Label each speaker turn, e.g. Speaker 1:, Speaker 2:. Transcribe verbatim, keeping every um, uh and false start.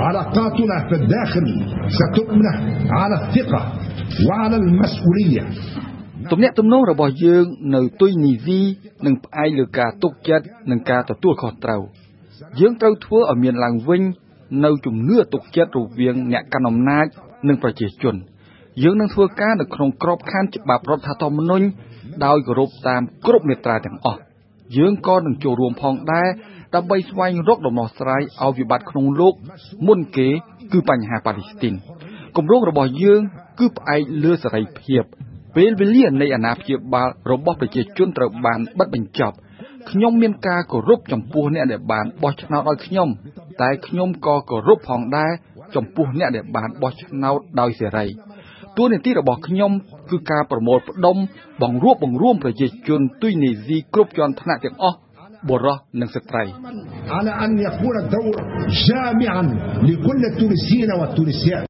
Speaker 1: علاقاتنا في الداخل ستبنى على الثقة وعلى المسؤولية
Speaker 2: ទំនាក់ទំនងរបស់យើងនៅទុយនីស៊ីនឹងផ្អែកលើការទុកចិត្តនិងការទទួលខុសត្រូវយើងត្រូវធ្វើឲ្យមានឡើងវិញនៅជំនឿទុកចិត្តរវាងអ្នកកាន់អំណាចនិងប្រជាជនយើងនឹងធ្វើការនៅក្នុងក្របខ័ណ្ឌច្បាប់រដ្ឋធម្មនុញ្ញដោយគោរពតាមគ្រប់មាត្រាទាំងអស់យើងក៏នឹងចូលរួមផងដែរដើម្បីស្វែងរកដំណោះស្រាយឲ្យវិបត្តិក្នុងលោកមុនគេគឺបញ្ហាប៉ាឡេស្ទីនគម្រោងរបស់យើងគឺផ្អែកលើសេរីភាពពេលវេលានៃអាណាព្យាបាលរបស់ប្រជាជនត្រូវបានបិទបញ្ចប់ខ្ញុំមានការគោរពចំពោះអ្នកដែលបានបោះឆ្នោតឲ្យខ្ញុំតែខ្ញុំក៏គោរពផងដែរចំពោះអ្នកដែលបានបោះឆ្នោតដោយសេរីតួនាទីរបស់ខ្ញុំគឺការប្រមូលផ្ដុំបង្រួបបង្រួមប្រជាជនទុយនីស៊ីគ្រប់ជាន់ថ្នាក់ទាំងអស់បុរសនិងស្ត្រី
Speaker 1: على أن يكون الدور جامعا لكل التونسيين والتونسيات